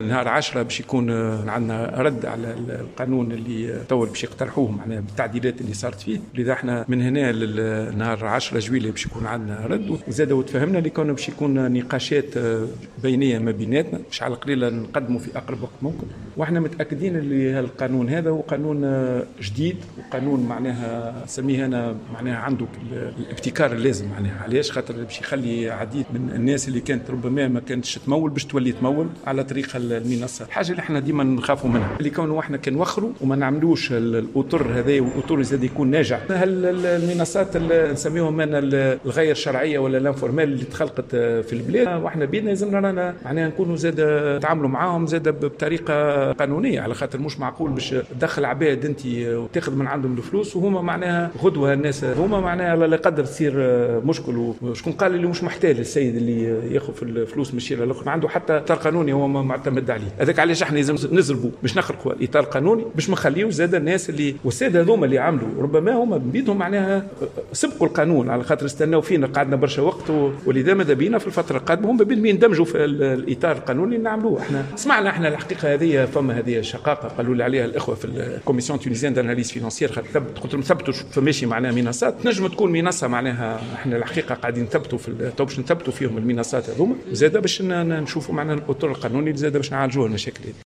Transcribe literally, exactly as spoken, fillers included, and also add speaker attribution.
Speaker 1: نهار عشرة باش يكون عندنا رد على القانون اللي تو باش يقترحوه معناها بالتعديلات اللي صارت فيه. لذا احنا من هنا للنهار عشرة جويلية باش يكون عندنا رد، وزاد وتفهمنا اللي كنا باش يكون نقاشات بينيه ما بيناتنا باش على القليله نقدموا في اقرب وقت ممكن. واحنا متاكدين اللي القانون هذا هو قانون جديد وقانون معناها سميه انا معناها عنده الابتكار اللازم. معناها علاش؟ خاطر باش يخلي عديد من الناس اللي كانت ربما ما كانتش تمول باش تولي تمول على طريق المنصه. الحاجه اللي احنا ديما نخافوا منها اللي كونه احنا كنوخروا وما نعملوش الاطر هذا، والاطر زاد يكون ناجح. هل المنصات اللي نسميهم انا الغير شرعيه ولا الانفورمال اللي تخلقت في البلاد، واحنا بيدنا لازم رانا معناها نكونوا زاد نتعاملوا معاهم زاد بطريقه قانونيه، على خاطر مش معقول باش تدخل عباد انت وتاخذ من عندهم الفلوس وهما معناها غدوه الناس هما معناها لا قدر تصير مشكل. وشكون قال اللي مش محتاج السيد اللي ياخذ في الفلوس ماشي الاخر ما عنده حتى اطار قانوني هو معتمد عليه. هذاك علاش احنا لازم نزربوا باش نخلقوا الاطار القانوني باش ما نخليوش زاد الناس اللي والساده هذوما اللي عملوا ربما هما بيدهم معناها سبقوا القانون، على خاطر استناو فينا قعدنا برشا وقت، ولذا ماذا بينا في الفتره القادمه هم بين يندمجوا في الاطار القانوني اللي نعملوه. احنا سمعنا احنا الحقيقه هذه فما هذه شقاقه قالوا لي عليها الاخوه في الكوميسيون تونيزيان داناليز فينانسيير، قلت لهم ثبتوا فماشي معناها منصات تنجم تكون منصه معناها احنا الحقيقه قاعدين نثبتوا في باش نثبتوا فيهم المنصات هذوما زاده باش نشوفوا معنا الاطر القانوني زاده باش نعالجوا المشاكل هذه.